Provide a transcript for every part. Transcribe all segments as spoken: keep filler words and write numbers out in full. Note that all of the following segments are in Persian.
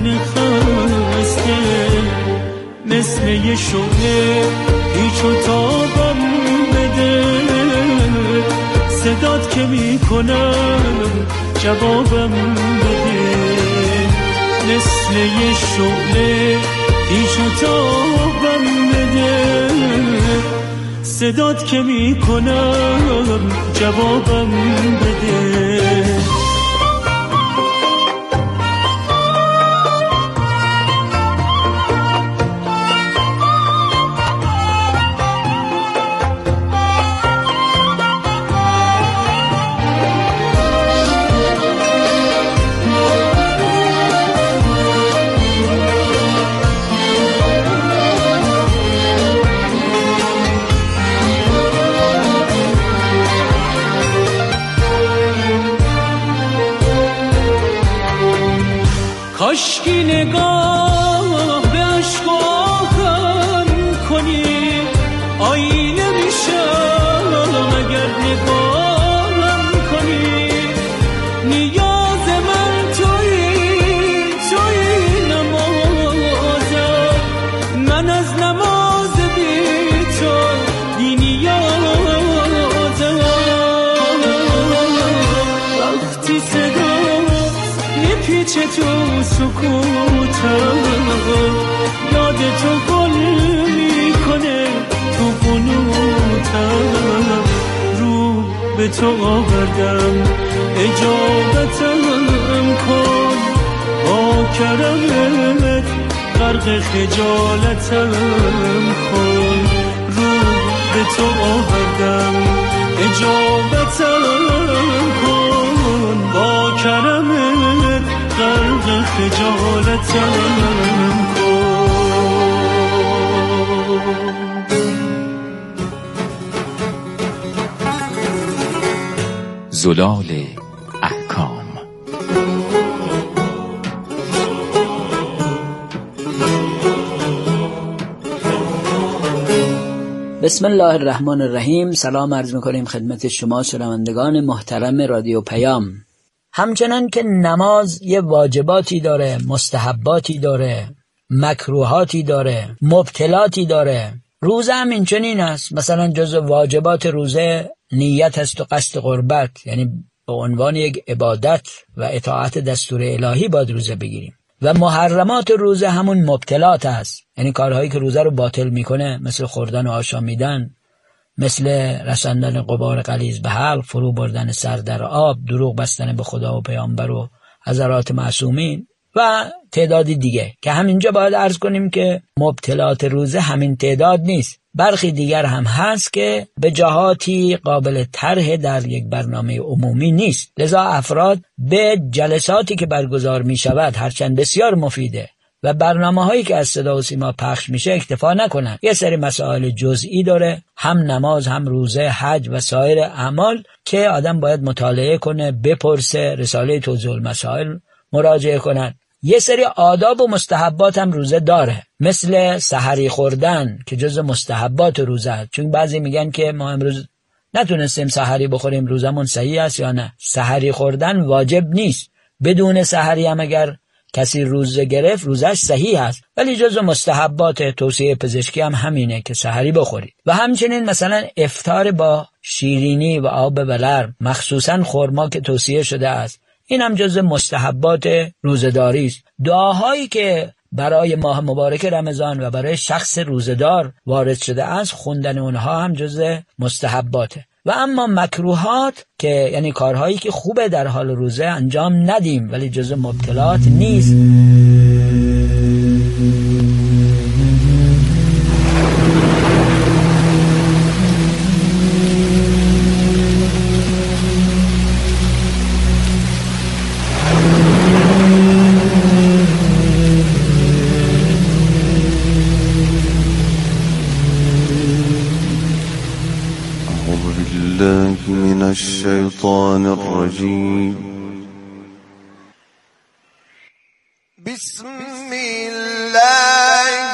خونه خسته، مثل یه شعله هیچ و تابم بده، صدات که میکنم جوابم بده، مثل یه شعله هیچ و تابم بده، صدات که میکنم جوابم بده. کاشکی نگاه به عشقم کنی، آینه میشم اگر نگاهم کنی، نیاز من تویی تویی نمازم، من از نماز بی تو بی نیازم، وقتی صدا میپیچه تو سکوتم، یاد تو گل میکنه تو قنوتم، رو به تو آوردم اجابتم کن، با کرمت غرق خجالتم کن، رو به تو آوردم اجابتم کن، با کرمت غرق خجالتم کن. زلال احکام. بسم الله الرحمن الرحیم. سلام عرض میکنیم خدمت شما شنوندگان محترم رادیو پیام. همچنان که نماز یه واجباتی داره، مستحباتی داره، مکروهاتی داره، مبطلاتی داره، روزه هم اینچنین است. مثلا جزو واجبات روزه نیت است و قصد قربت، یعنی به عنوان یک عبادت و اطاعت دستور الهی باید روزه بگیریم. و محرمات روزه همون مبطلات است، یعنی کارهایی که روزه رو باطل میکنه، مثل خوردن و آشامیدن، مثل رساندن غبار غلیظ به حلق، فرو بردن سر در آب، دروغ بستن به خدا و پیامبر و حضرات معصومین و تعدادی دیگه که همینجا باید عرض کنیم که مبطلات روزه همین تعداد نیست. برخی دیگر هم هست که به جهاتی قابل طرح در یک برنامه عمومی نیست، لذا افراد به جلساتی که برگزار می شود هرچند بسیار مفیده و برنامه هایی که از صدا و سیما پخش میشه اکتفا نکنن. یه سری مسائل جزئی داره، هم نماز، هم روزه، حج و سایر اعمال که آدم باید مطالعه کنه، بپرسه، رساله توضیح المسائل مراجعه کنن. یه سری آداب و مستحبات هم روزه داره، مثل سحری خوردن که جز مستحبات روزه است. چون بعضی میگن که ما امروز نتونستیم سحری بخوریم، روزمون صحیح است یا نه. سحری خوردن واجب نیست، بدون سحری هم اگر کسی روزه گرفت روزش صحیح است، ولی جزو مستحبات توصیه پزشکی هم همینه که سحری بخورید. و همچنین مثلا افطار با شیرینی و آب ولرم، مخصوصا خرما که توصیه شده است، این هم جزو مستحبات روزه‌داری است. دعاهایی که برای ماه مبارک رمضان و برای شخص روزه‌دار وارد شده است، خوندن اونها هم جزو مستحباته. و اما مکروهات که یعنی کارهایی که خوبه در حال روزه انجام ندیم ولی جزو مبطلات نیست. من الشيطان الرجيم. بسم الله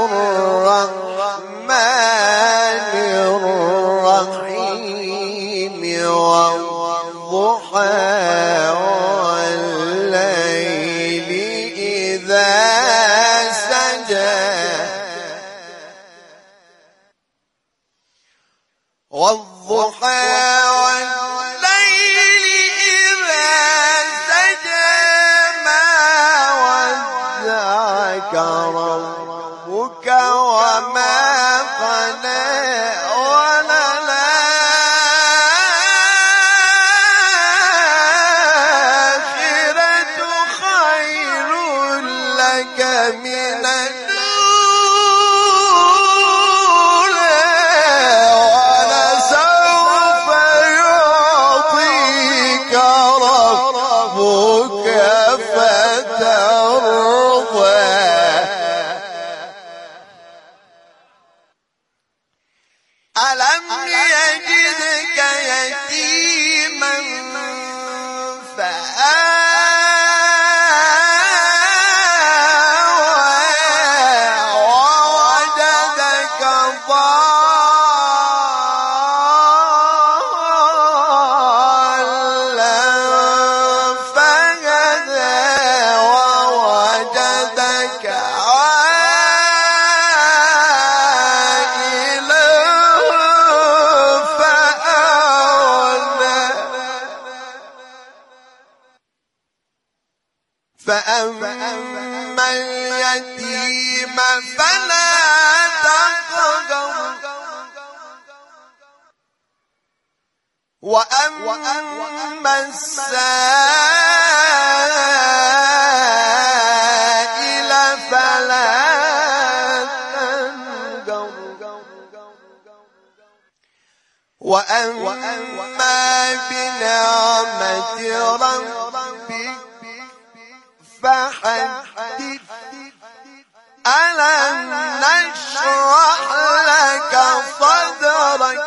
الرحمن الرحيم. والضحى والليل إذ إذا سجى والضحى والليل إذا سجى ما ودعك ربك وما قلى وللآخرة خير لك من ألم يجدك يتيما فآوى ووجدك ضالا فهدى ووجدك فأما اليتيم فلا تقهر وأما السائل فلا تنهر وأما بنعمة ربك فحدث ألم نشرح لك صدرك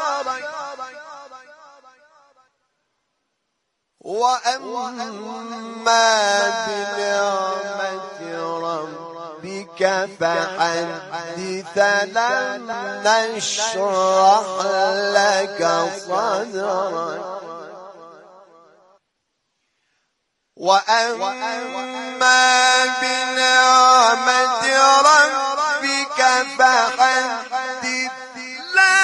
وأما بنعمة ربك فحدث ألم نشرح لك صدرك وأما بنعمة ربك فحدث لا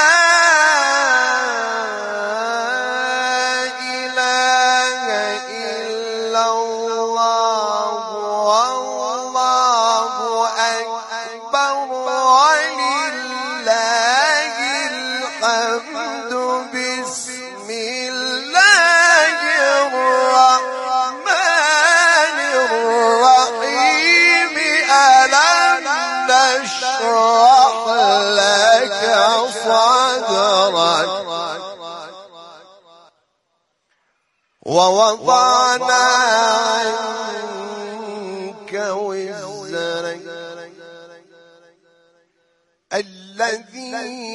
إله إلا الله والله أكبر ولله الحمد بسم الله الرحمن الرحيم ألم نشرح لك صدرك ووضعنا عنك وزرك الذي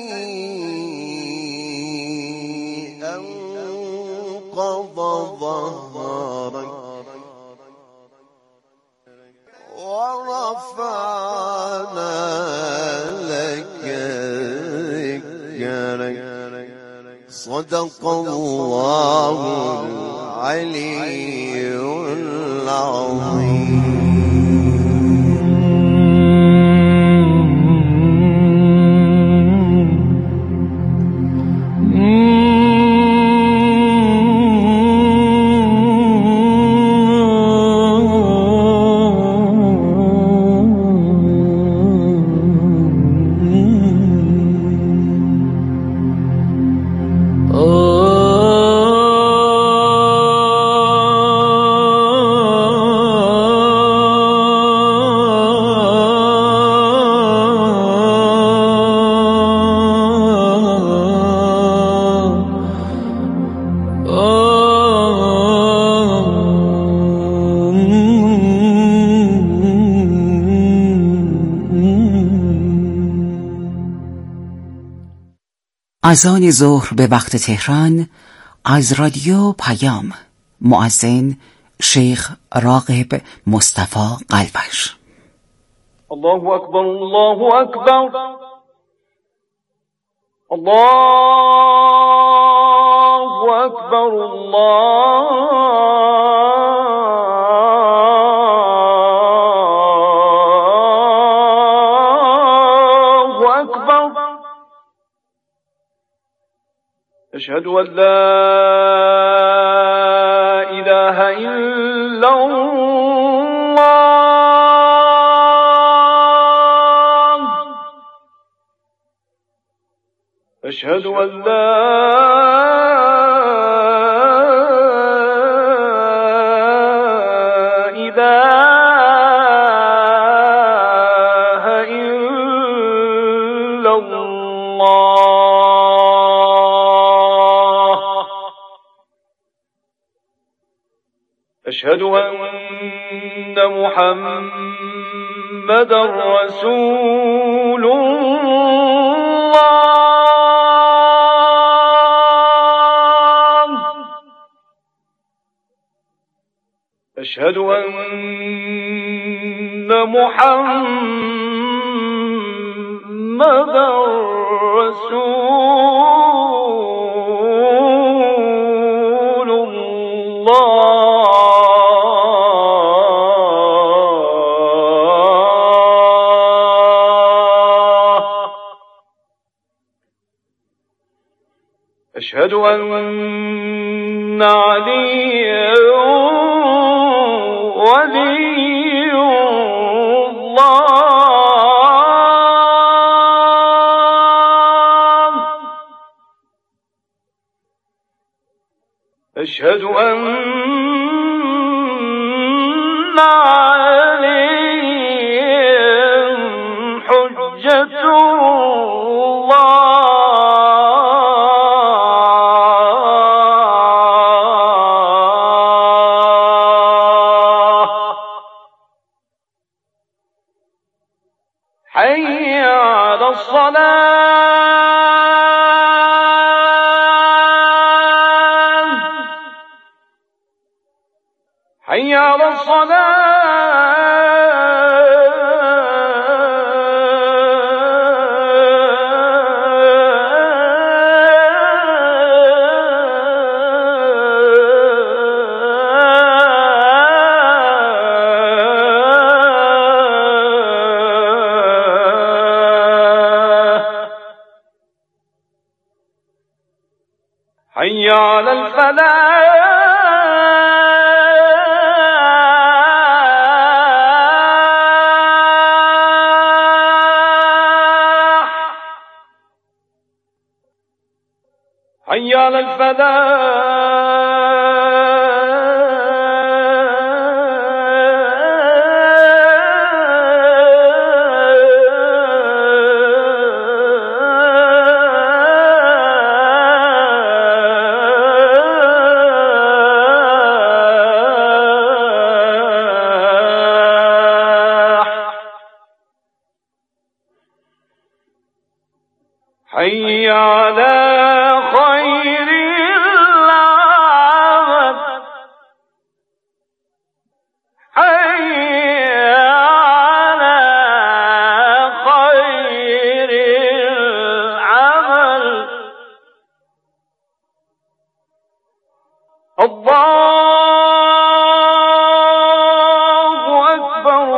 أنقض ظهرك ورفعنا لك ذكرك صدق الله العلي العظيم. اذان ظهر به وقت تهران از رادیو پیام. مؤذن شیخ راغب مصطفی قلبش. الله اکبر الله اکبر الله اکبر الله. أشهد أن لا إله إلا الله أشهد أن لا إله إلا الله أشهد أن محمدا رسول الله أشهد أن محمدا رسول الله أشهد أن عليا ولي الله أشهد أن عليا حجة حي على الصلاة حي على حي على الفلاح حي على حي على خير العمل حي على خير العمل الله أكبر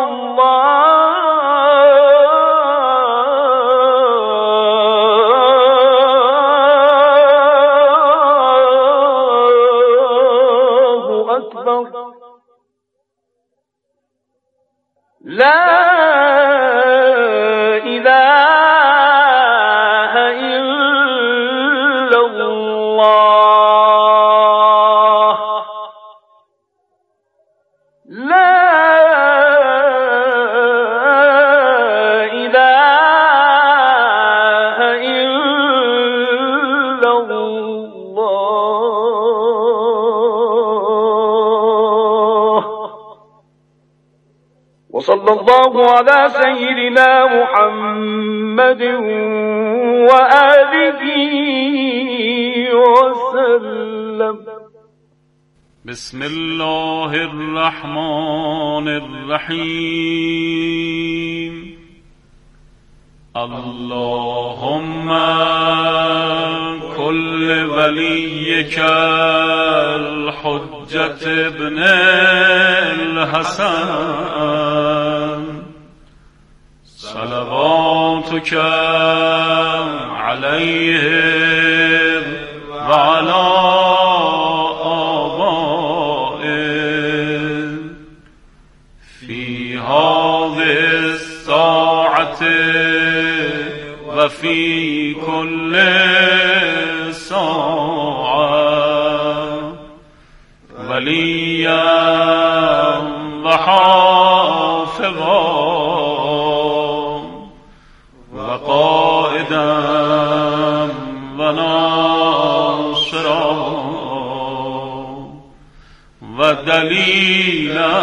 الله أكبر لا إله إلا الله لا إله إلا الله وصلى الله على سيدنا محمد وآله وسلم. بسم الله الرحمن الرحيم. اللهم كل وليك الحجة ابن الحسن صلواتك عليه هذه الساعة وفي كل ساعة وليا وحافظا وقائدا وناصرا ودليلا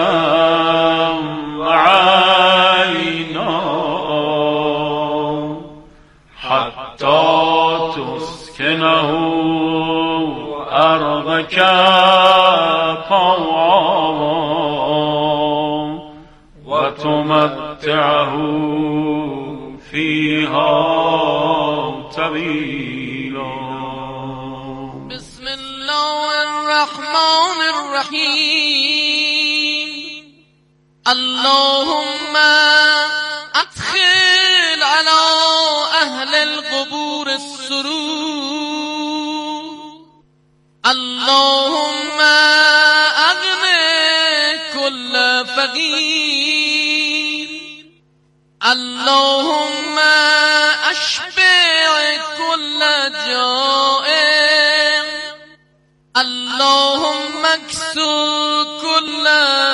وعينا حتى تسكنه أرضك طوعا وتمتعه فيها طويلا. بسم الله الرحمن الرحيم. اللهم أدخل على أهل القبور السرور. اللهم أغني كل فقير. اللهم أشبع كل جائع. اللهم اكسو كل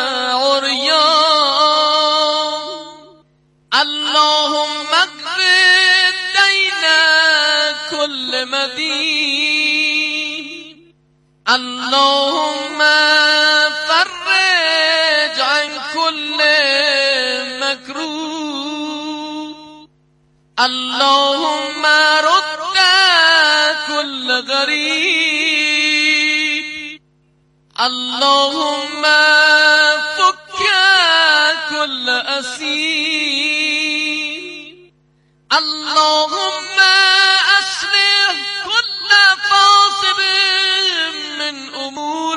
عريان. اللهم اقض دين كل مدين. اللهم فرج عن كل مكروه. اللهم رد كل غريب. اللهم فك كل أسير. اللهم أصلح كل فاسد من أمور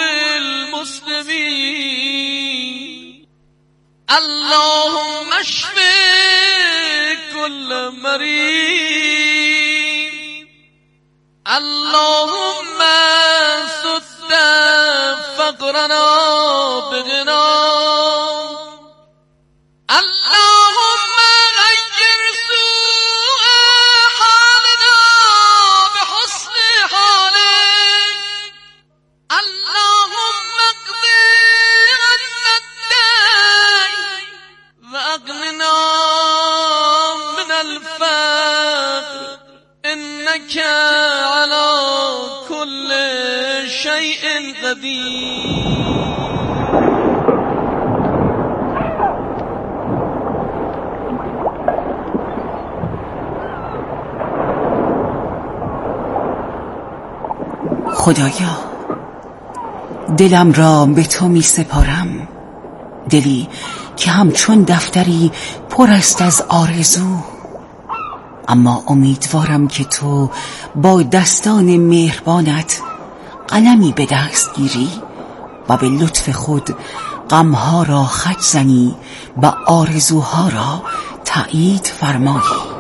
المسلمين. اللهم اشف كل مريض. اللهم سد فقرنا بغنى. اللهم غير سوء حالنا بحسن حالك. اللهم اقض عنا الدين وأغننا من الفقر. إنك على كل شيء قدير. خدایا، دلم را به تو می سپارم، دلی که همچون دفتری پر است از آرزو. اما امیدوارم که تو با دستان مهربانت قلمی به دست گیری و به لطف خود غمها را خط زنی و آرزوها را تأیید فرمایی.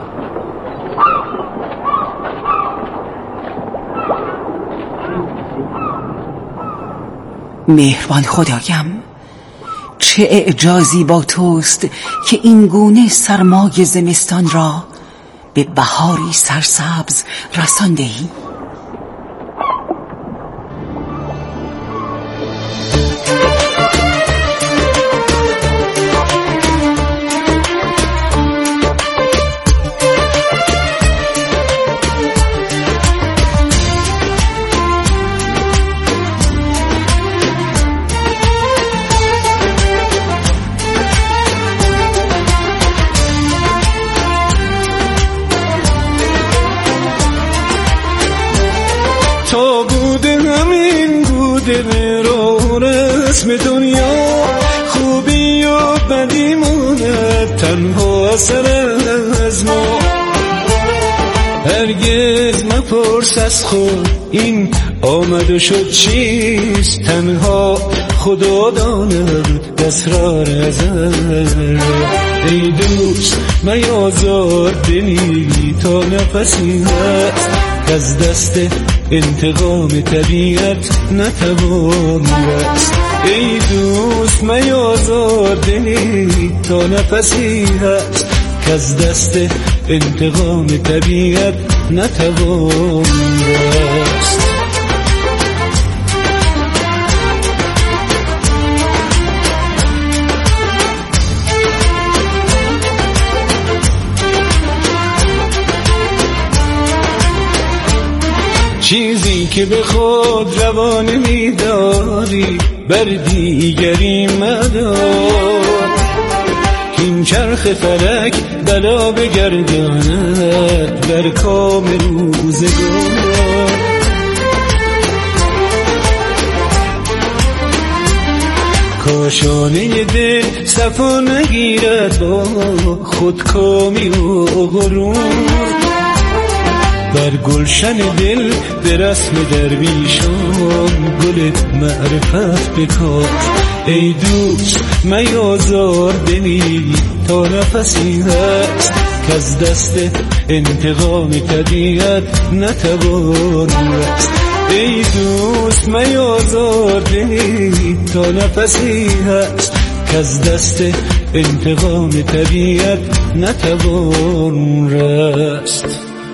مهربان خدایم، چه اعجازی با توست که این گونه سرمای زمستان را به بهاری سرسبز رساندهی. تا بوده همین بوده رو رسم دنیا، خوبی و بدی مونه تنها اثر از ما. هرگز مپرس از خود این آمد و شد چیست، تنها خدا داند اسرار ازل. ای دوست میازار دلی تا نفسی هست، از دست انتقام طبیعت نتوان رست. ای دوست میازار دلی تا نفسی هست که از دست انتقام طبیعت نتوان رست. چیزی که به خود روان می‌داری بر دیگری مدار، این چرخ فلک بلا بگرداند بر کام روزگار. کاشانه دل صفا نگیرد با خودکامی و غرور، بر گلشن دل به رسم درویشان گل معرفت بکار. ای دوست میازار دلی تا نفسی هست که از دست انتقام طبیعت نتوان رست. ای دوست میازار دلی تا نفسی هست که از دست انتقام طبیعت نتوان رست.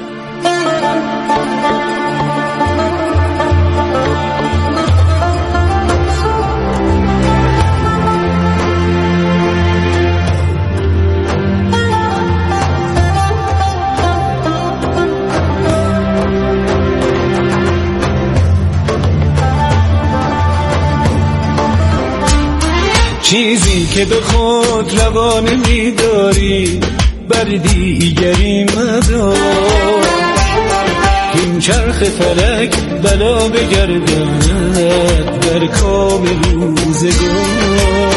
چیزی که به خود روانه می‌داری بر دیگری مدار، این چرخ فلک بلا بگرداند در کام روزگار.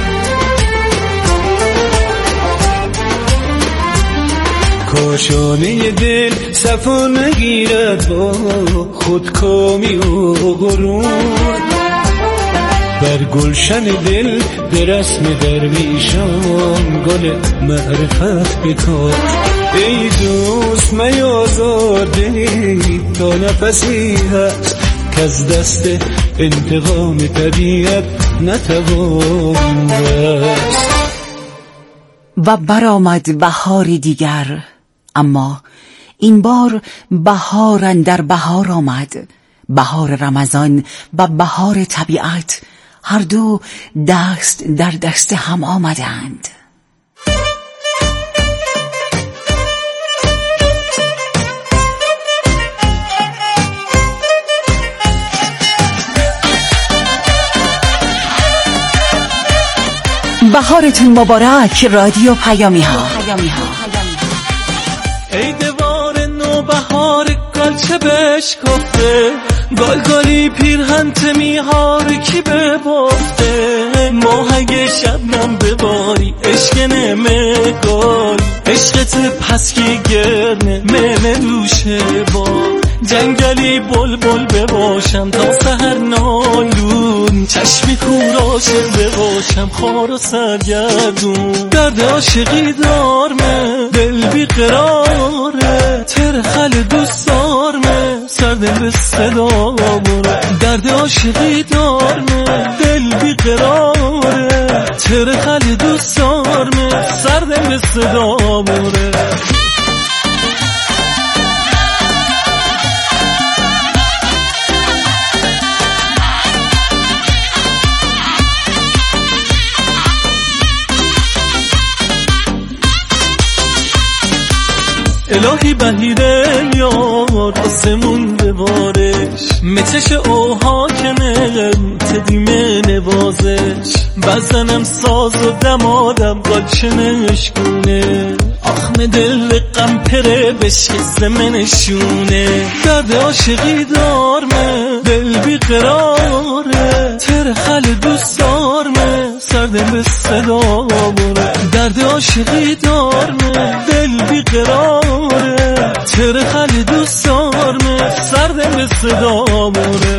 کاشانه دل صفا نگیرد با خودکامی و غرور، بر گلشن دل به رسم درویشان گل معرفت بکار. ای دوست میازار دلی تا نفسی هست که از دست انتقام طبیعت نتوان رست. و برآمد بهار دیگر، اما این بار بهار اندر بهار آمد. بهار رمضان و بهار طبیعت هر دو دست در دست هم آمدند. بهارتون مبارک رادیو پیامی ها. ای دوار نو بهار گلچه بشکفته، گل گلی پیرهن تمیهار کی ببافته. ماهگ شبنم بباری عشق نمه گل، عشقت پس کی گرنه ممه دوشه با. جنگلی بل بل بباشم تا سحر نالون، چشمی کوراشه بباشم خار و سرگردون. درد عاشقی دارمه دل بی قراره، ترخل دوست دارمه سردم به صدا بره. درد عاشقی دارمه دل بی قراره، ترخل دوست دارمه سردم به صدا بره. الهی بهیره یار آسمون ببارش، متش اوها کنه تدیمه نوازش. بزنم ساز و دمادم قلچه نشکونه، آخم دل غم پره بشکسته منشونه. درد عاشقی دارمه دل بی قراره، ترخل دوست دارمه سردم به صدا بره. درد عاشقی دارمه دل بی قراره، ترخل دوست دارمه سردم به صدا بره.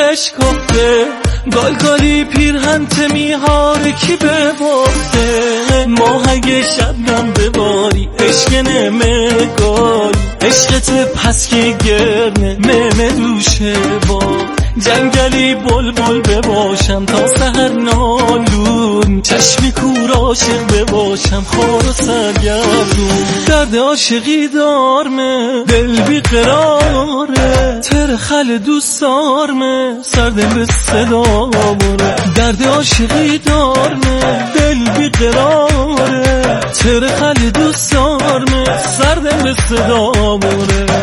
بشکفته گالگالی پیرهن تمیهاره کی ببافته ماهگه شبنم بباری عشق نمگاری عشقت پس که گرنه ممه دوشه با جنگلی بل بل بباشم تا سحر نالون چشم کور عاشق بباشم خار و سرگردون درد عاشقی دارمه دل بی قراره ترخل دوست دارمه سردم به صدا بره درد عاشقی دارمه دل بی قراره ترخل دوست دارمه سردم به صدا بره.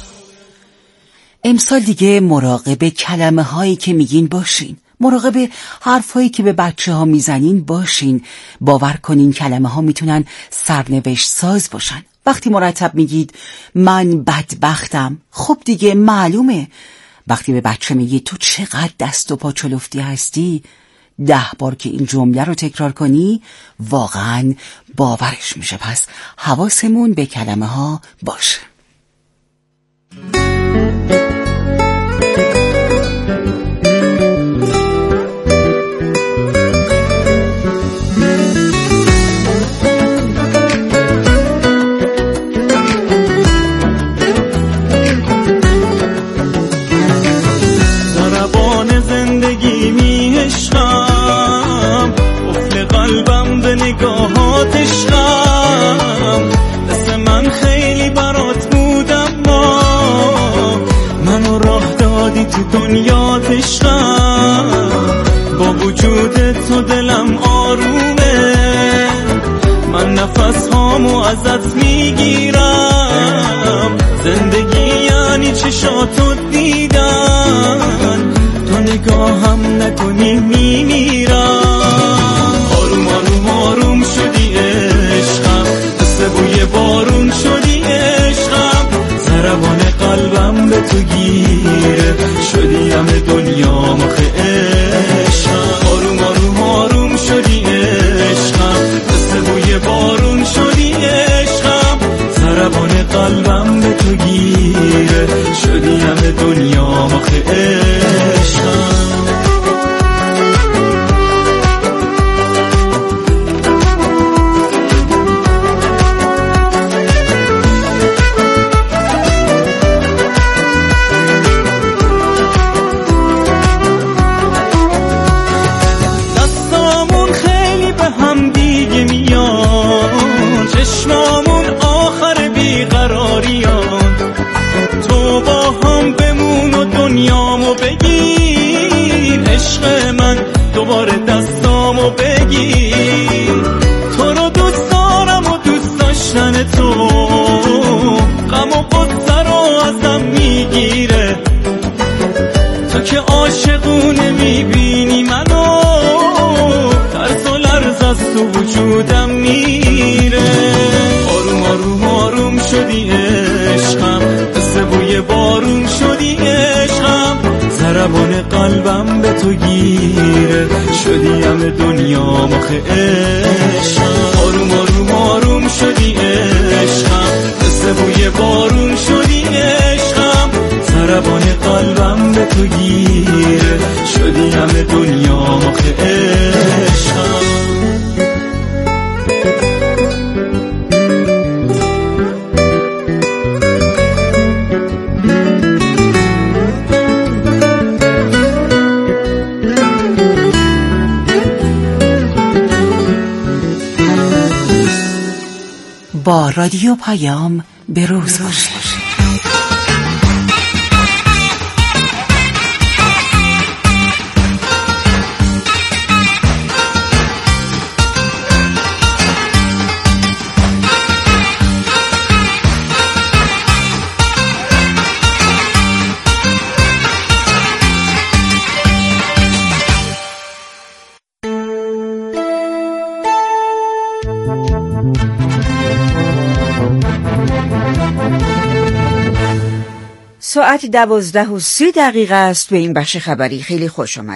امسال دیگه مراقب کلمه هایی که میگین باشین، مراقب حرف هایی که به بچه ها میزنین باشین. باور کنین کلمه ها میتونن سرنوشت ساز باشن. وقتی مرتب میگید من بدبختم، خب دیگه معلومه. وقتی به بچه میگید تو چقدر دست و پا چلفتی هستی، ده بار که این جمله رو تکرار کنی واقعا باورش میشه. پس حواسمون به کلمه ها باشه. ضربان زندگی می عشقم قفل قلبم به نگاهات عشقم دست من خیلی برات بودم ما منو راه دادی تو دنیات عشقم با وجود تو دلم آرومه من نفس هامو ازت میگیرم زندگی یعنی چشاتو دیدن تو نگاهم نکنی میمیرم آروم آروم آروم شدی عشقم دست بوی بارون شدی عشقم ضربان قلبم به تو گیره شدی همه دنیا مخه عشقم آروم آروم آروم شدی عشقم دست بوی بارون شدی عشقم ضربان قلبم به تو گیره شدی همه دنیا مخه عشقم دستامون خیلی به هم دیگه میان چشمامون آخر بیقراریان تو با هم بمون و دنیامو بگیر عشق من دوباره دستامو بگیر تو رو دوست دارم و دوست داشتن تو غم و غصه رو ازم میگیره تو که عاشقونه میبینی منو ترس و لرز از تو وجودم میره آروم آروم آروم شدی عشقم دست بوی بارون شدی عشقم ضربان قلبم به تو گیره شدی همه دنیا مخه عشقم آروم آروم آروم شدی عشقم دست بوی بارون شدی عشقم ضربان قلبم به تو گیره شدی همه دنیا مخه عشقم با رادیو پیام به روز باشید. ساعت دوازده و سی دقیقه است. به این بخش خبری خیلی خوش آمد.